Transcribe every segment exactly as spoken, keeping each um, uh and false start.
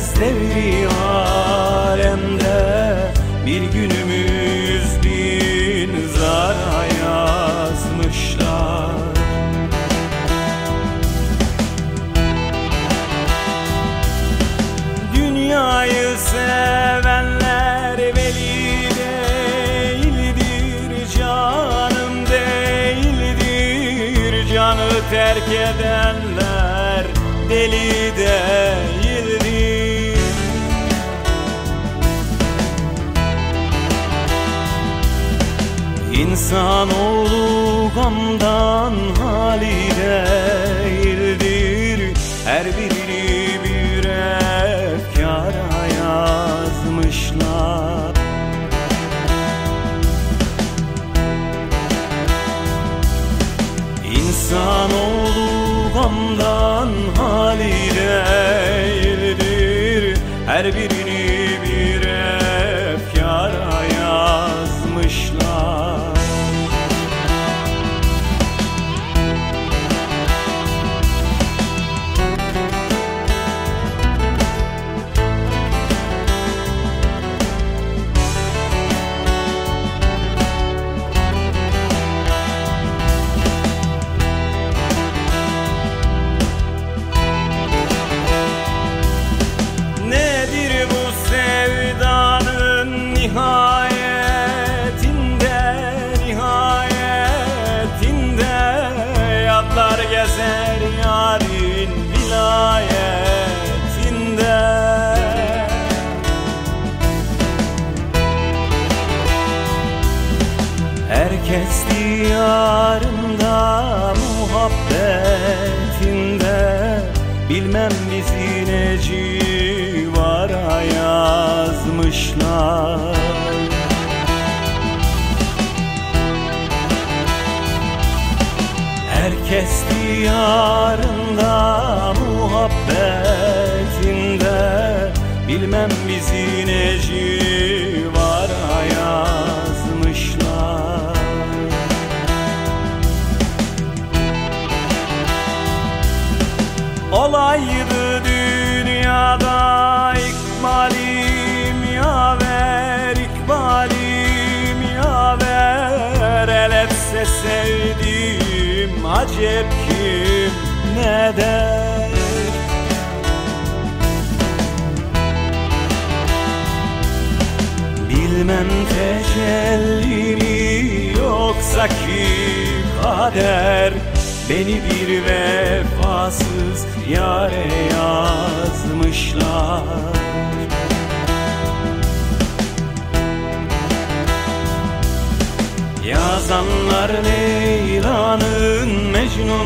bitmez devri alemde, bir günümüz bin zara yazmışlar. Dünyayı sevenler veli değildir, canım değildir. Canı terk edenler deli değildir. İnsanoğlu gamdan hali değildir, her birini bir efkara yazmışlar. İnsanoğlu gamdan hali değildir, her birini bir efkara yazmışlar. Nihayetinde, nihayetinde yatlar gezer yarın vilayetinde. Herkes diyarında, muhabbetinde, bilmem bizi ne civara yazmışlar. Herkes diyarında, muhabbetinde, bilmem bizi ne civara yazmışlar. Olaydı dünyada ikbalim yaver, ikbalim yaver. El etse sevdiğim acep kim ne der? Bilmem tecelli mi yoksa ki kader, beni bir vefasız yâre yazmışlar. Yazanlar Leyla'nın Mecnun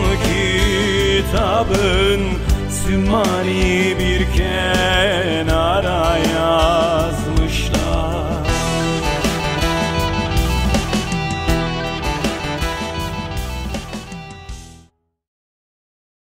kitabın, sümmani bir kenara